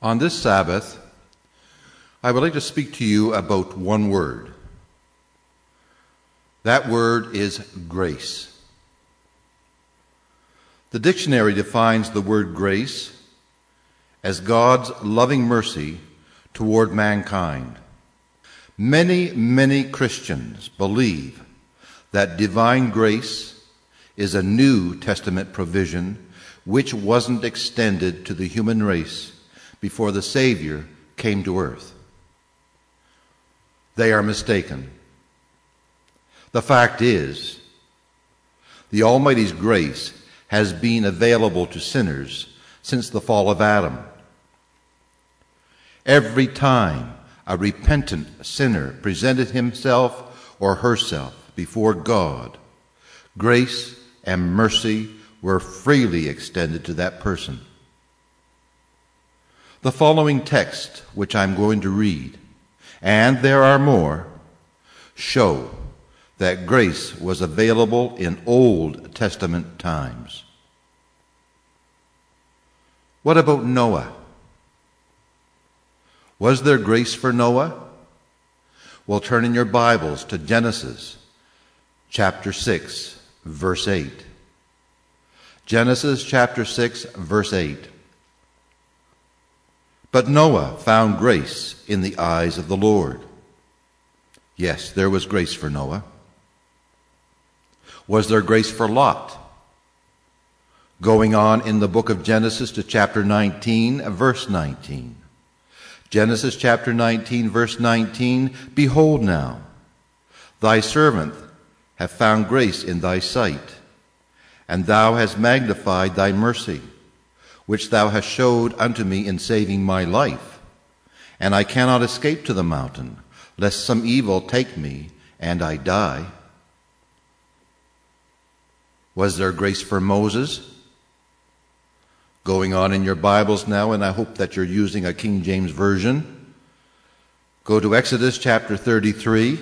On this Sabbath, I would like to speak to you about one word. That word is grace. The dictionary defines the word grace as God's loving mercy toward mankind. Many Christians believe that divine grace is a New Testament provision which wasn't extended to the human race before the Savior came to earth. They are mistaken. The fact is, the Almighty's grace has been available to sinners since the fall of Adam. Every time a repentant sinner presented himself or herself before God, grace and mercy were freely extended to that person. The following text, which I'm going to read, and there are more, show that grace was available in Old Testament times. What about Noah? Was there grace for Noah? Well, turn in your Bibles to Genesis chapter 6, verse 8. Genesis chapter 6, verse 8. But Noah found grace in the eyes of the Lord. Yes, there was grace for Noah. Was there grace for Lot? Going on in the book of Genesis to chapter 19, verse 19. Genesis chapter 19, verse 19, Behold now, thy servant hath found grace in thy sight, and thou hast magnified thy mercy, which thou hast showed unto me in saving my life. And I cannot escape to the mountain, lest some evil take me, and I die. Was there grace for Moses? Going on in your Bibles now, and I hope that you're using a King James Version. Go to Exodus chapter 33,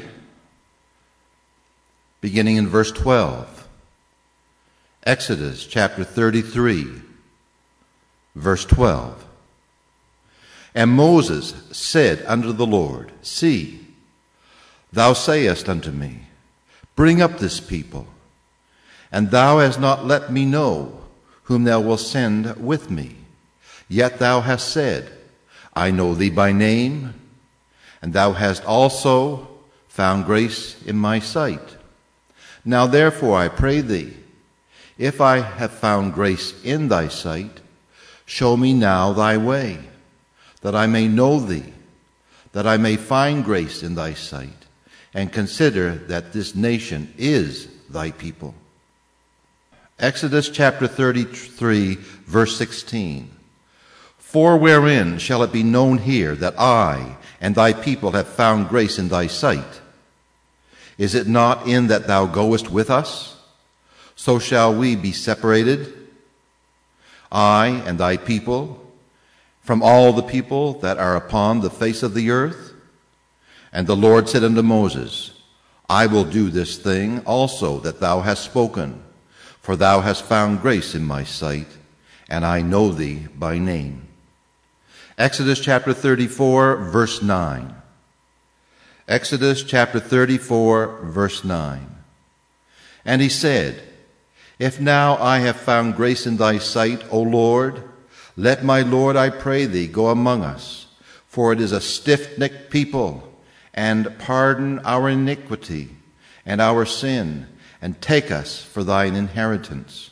beginning in verse 12. Exodus chapter 33, verse 12. And Moses said unto the Lord, See, thou sayest unto me, Bring up this people, and thou hast not let me know whom thou wilt send with me. Yet thou hast said, I know thee by name, and thou hast also found grace in my sight. Now therefore I pray thee, if I have found grace in thy sight, show me now thy way, that I may know thee, that I may find grace in thy sight, and consider that this nation is thy people. Exodus chapter 33, verse 16. For wherein shall it be known here that I and thy people have found grace in thy sight? Is it not in that thou goest with us? So shall we be separated, I and thy people, from all the people that are upon the face of the earth? And the Lord said unto Moses, I will do this thing also that thou hast spoken, for thou hast found grace in my sight, and I know thee by name. Exodus chapter 34, verse 9. Exodus chapter 34, verse 9. And he said, If now I have found grace in thy sight, O Lord, let my Lord, I pray thee, go among us, for it is a stiff-necked people, and pardon our iniquity and our sin, and take us for thine inheritance.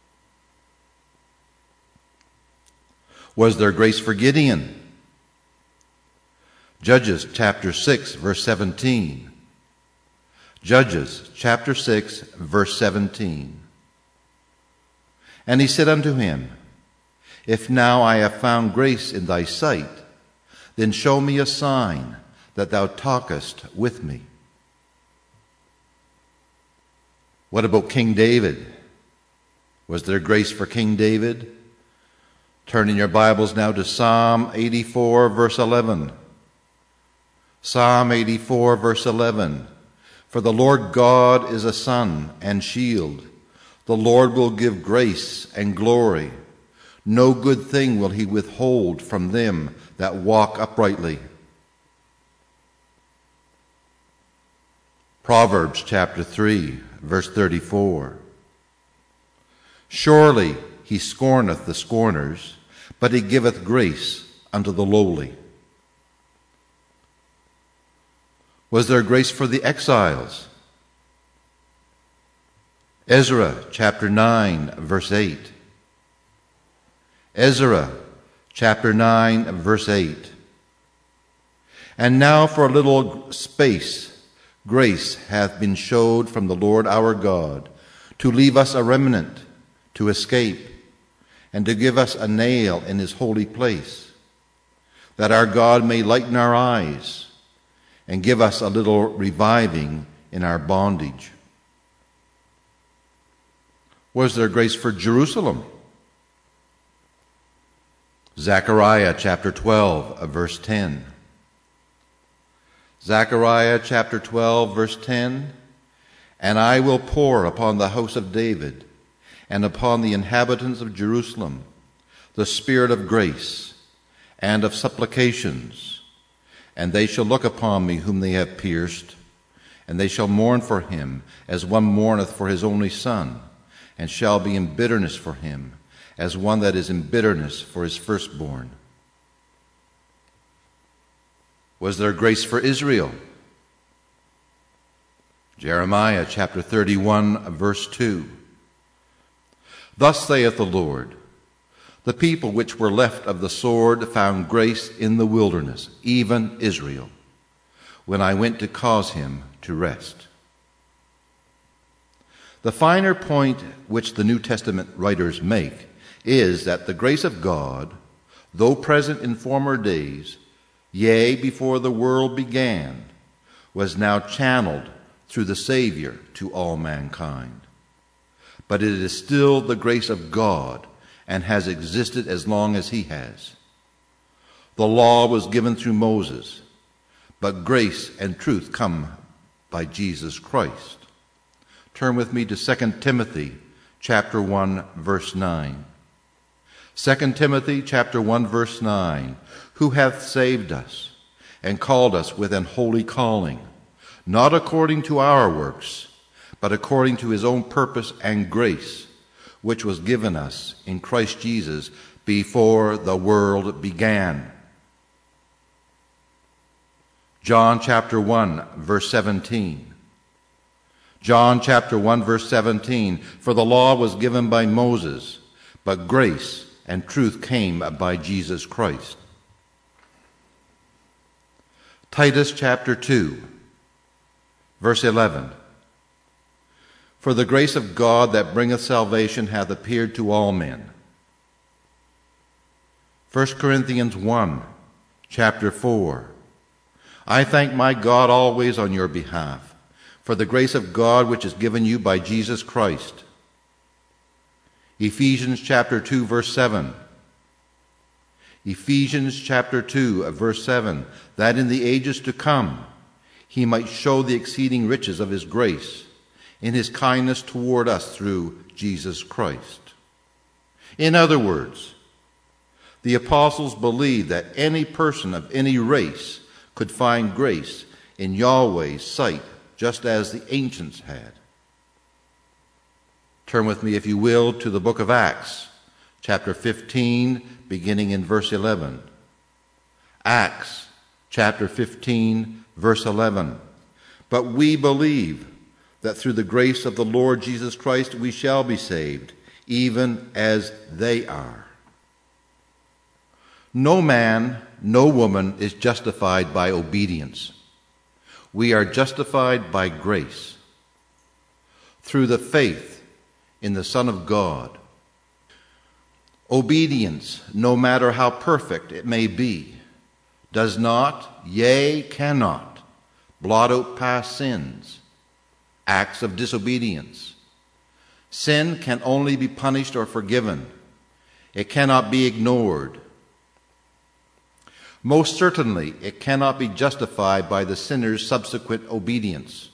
Was there grace for Gideon? Judges chapter 6, verse 17. Judges chapter 6, verse 17. And he said unto him, If now I have found grace in thy sight, then show me a sign that thou talkest with me. What about King David? Was there grace for King David? Turn in your Bibles now to Psalm 84, verse 11. Psalm 84, verse 11. For the Lord God is a sun and shield. The Lord will give grace and glory. No good thing will he withhold from them that walk uprightly. Proverbs chapter 3, verse 34. Surely he scorneth the scorners, but he giveth grace unto the lowly. Was there grace for the exiles? Ezra chapter 9, verse 8. Ezra chapter 9, verse 8. And now for a little space grace hath been showed from the Lord our God, to leave us a remnant, to escape, and to give us a nail in his holy place, that our God may lighten our eyes, and give us a little reviving in our bondage. Was there grace for Jerusalem? Zechariah chapter 12, verse 10. Zechariah chapter 12, verse 10. And I will pour upon the house of David and upon the inhabitants of Jerusalem the spirit of grace and of supplications, and they shall look upon me whom they have pierced, and they shall mourn for him as one mourneth for his only son, and shall be in bitterness for him, as one that is in bitterness for his firstborn. Was there grace for Israel? Jeremiah chapter 31, verse 2. Thus saith the Lord, the people which were left of the sword found grace in the wilderness, even Israel, when I went to cause him to rest. The finer point which the New Testament writers make is that the grace of God, though present in former days, yea, before the world began, was now channeled through the Savior to all mankind. But it is still the grace of God and has existed as long as he has. The law was given through Moses, but grace and truth come by Jesus Christ. Turn with me to 2 Timothy chapter 1, verse 9. 2 Timothy chapter 1, verse 9. Who hath saved us and called us with an holy calling, not according to our works, but according to his own purpose and grace, which was given us in Christ Jesus before the world began. John chapter 1, verse 17. John chapter 1, verse 17. For the law was given by Moses, but grace and truth came by Jesus Christ. Titus chapter 2, verse 11. For the grace of God that bringeth salvation hath appeared to all men. 1 Corinthians 1, chapter 4. I thank my God always on your behalf, for the grace of God which is given you by Jesus Christ. Ephesians chapter 2, verse 7. Ephesians chapter 2, verse 7, that in the ages to come he might show the exceeding riches of his grace in his kindness toward us through Jesus Christ. In other words, the apostles believed that any person of any race could find grace in Yahweh's sight, just as the ancients had. Turn with me, if you will, to the book of Acts, chapter 15, beginning in verse 11. Acts, chapter 15, verse 11. But we believe that through the grace of the Lord Jesus Christ we shall be saved, even as they are. No man, no woman is justified by obedience. We are justified by grace, through the faith in the Son of God. Obedience, no matter how perfect it may be, does not, yea, cannot, blot out past sins, acts of disobedience. Sin can only be punished or forgiven. It cannot be ignored. Most certainly, it cannot be justified by the sinner's subsequent obedience.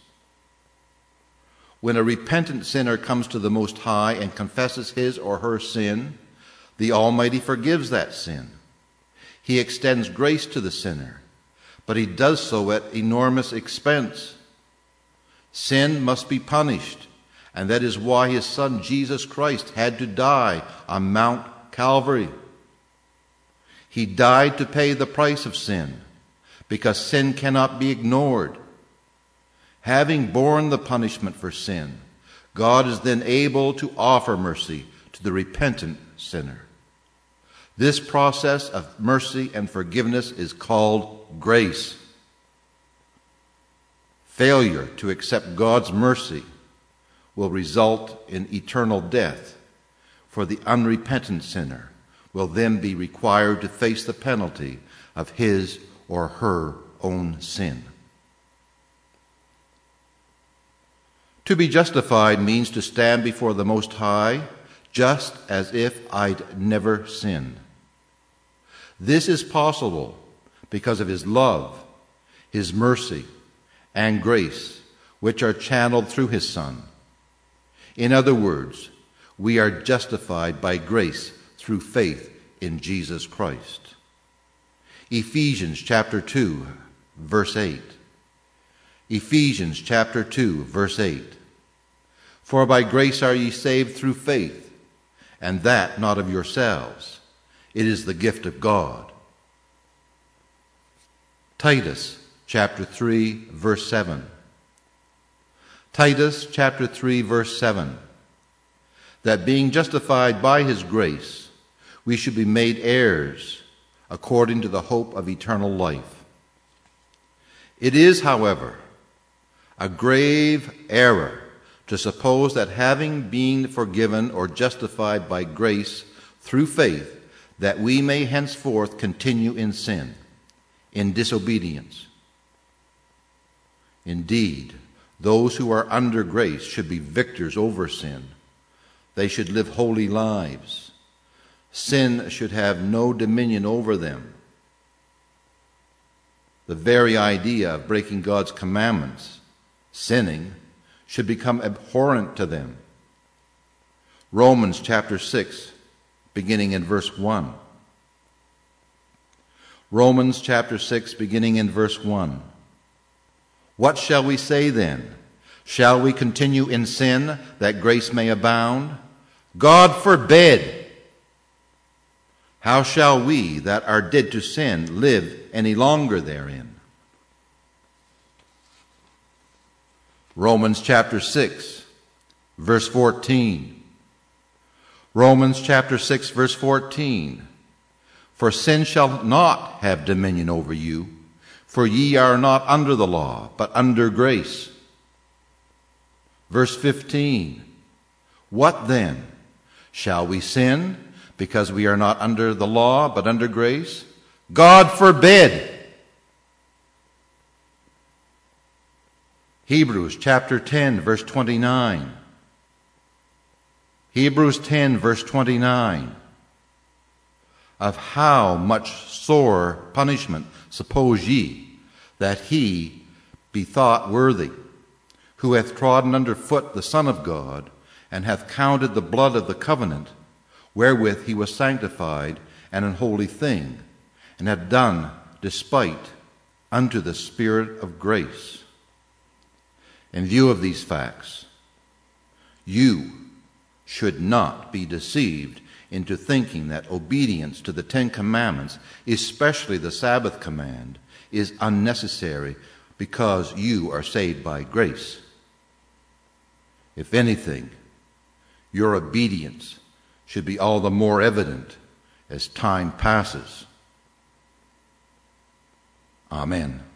When a repentant sinner comes to the Most High and confesses his or her sin, The Almighty forgives that sin. He extends grace to the sinner, but he does so at enormous expense. Sin must be punished, and that is why his Son Jesus Christ had to die on Mount Calvary. He died to pay the price of sin, because sin cannot be ignored. Having borne the punishment for sin, God is then able to offer mercy to the repentant sinner. This process of mercy and forgiveness is called grace. Failure to accept God's mercy will result in eternal death, for the unrepentant sinner will then be required to face the penalty of his or her own sin. To be justified means to stand before the Most High just as if I'd never sinned. This is possible because of his love, his mercy, and grace, which are channeled through his Son. In other words, we are justified by grace through faith in Jesus Christ. Ephesians chapter 2, verse 8. Ephesians chapter 2, verse 8. For by grace are ye saved through faith, and that not of yourselves. It is the gift of God. Titus chapter 3, verse 7. Titus chapter 3, verse 7. That being justified by his grace, we should be made heirs according to the hope of eternal life. It is, however, a grave error to suppose that having been forgiven or justified by grace through faith, that we may henceforth continue in sin, in disobedience. Indeed, those who are under grace should be victors over sin. They should live holy lives. Sin should have no dominion over them. The very idea of breaking God's commandments, sinning, should become abhorrent to them. Romans chapter 6, beginning in verse 1. Romans chapter 6, beginning in verse 1. What shall we say then? Shall we continue in sin that grace may abound? God forbid! How shall we that are dead to sin live any longer therein? Romans chapter 6, verse 14. Romans chapter 6, verse 14. For sin shall not have dominion over you, for ye are not under the law, but under grace. Verse 15. What then? Shall we sin because we are not under the law, but under grace? God forbid! Hebrews chapter 10, verse 29. Hebrews 10, verse 29. Of how much sore punishment suppose ye that he be thought worthy, who hath trodden under foot the Son of God, and hath counted the blood of the covenant, wherewith he was sanctified, an unholy thing, and hath done despite unto the Spirit of grace. In view of these facts, you should not be deceived into thinking that obedience to the Ten Commandments, especially the Sabbath command, is unnecessary because you are saved by grace. If anything, your obedience should be all the more evident as time passes. Amen.